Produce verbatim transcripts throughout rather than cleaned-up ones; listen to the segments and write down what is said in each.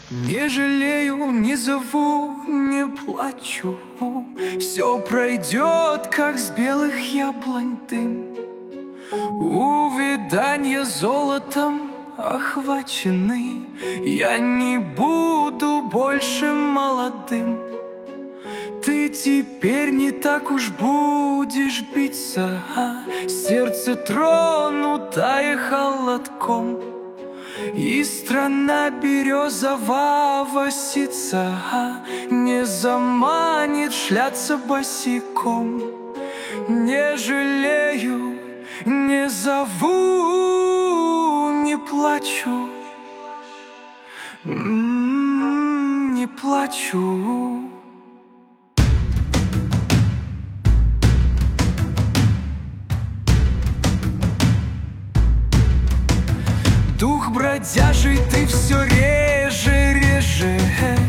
Не жалею, не зову, не плачу. Все пройдет, как с белых яблонь дым. Увиданье золотом охвачены. Я не буду больше молодым. Ты теперь не так уж будешь биться, а сердце тронутое холодком. И страна березового ситца не заманит шляться босиком. Не жалею, не зову, не плачу, М-м, не плачу. Дух бродяжий, ты все реже, реже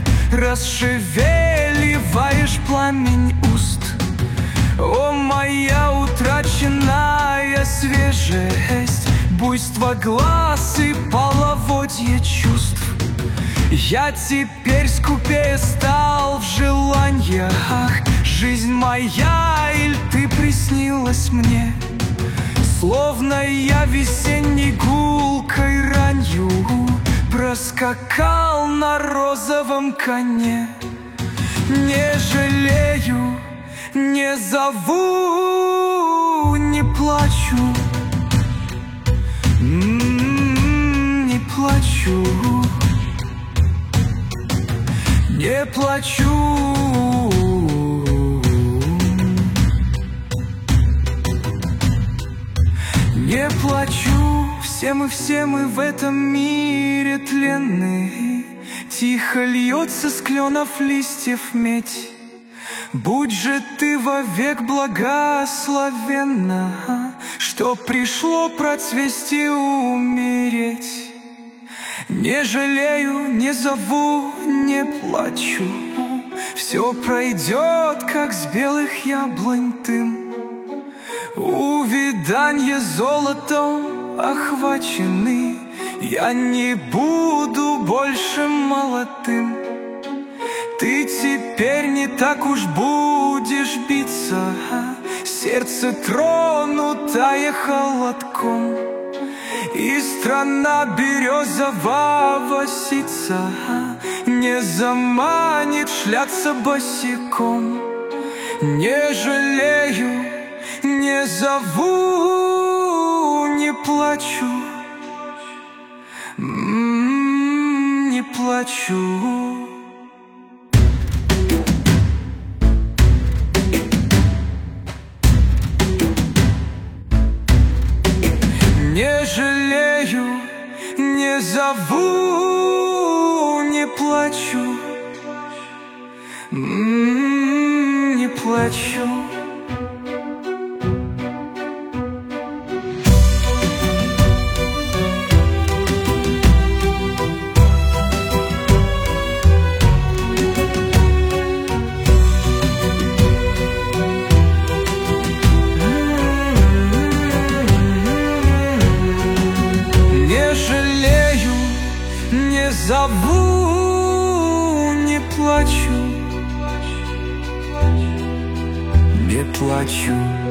расшевеливаешь пламень уст. О, моя утраченная свежесть, буйство глаз и половодье чувств. Я теперь скупее стал в желаниях. Жизнь моя, иль ты приснилась мне? Словно я весенней гулкой ранью проскакал на розовом коне. Не жалею, не зову, не плачу, М-м, не плачу, не плачу. Не плачу, все мы, все мы в этом мире тленны. Тихо льется с кленов листьев медь. Будь же ты вовек благословенна, что пришло процвести умереть. Не жалею, не зову, не плачу. Все пройдет, как с белых яблонь дым. Увиданье золотом охвачены. Я не буду больше молодым. Ты теперь не так уж будешь биться, сердце тронутое холодком. И страна березового ситца не заманит шляться босиком. Не жалею, не зову, не плачу, М-м, не плачу. Не жалею, не зову, не плачу, М-м, не плачу. Не зову, не плачу, не плачу.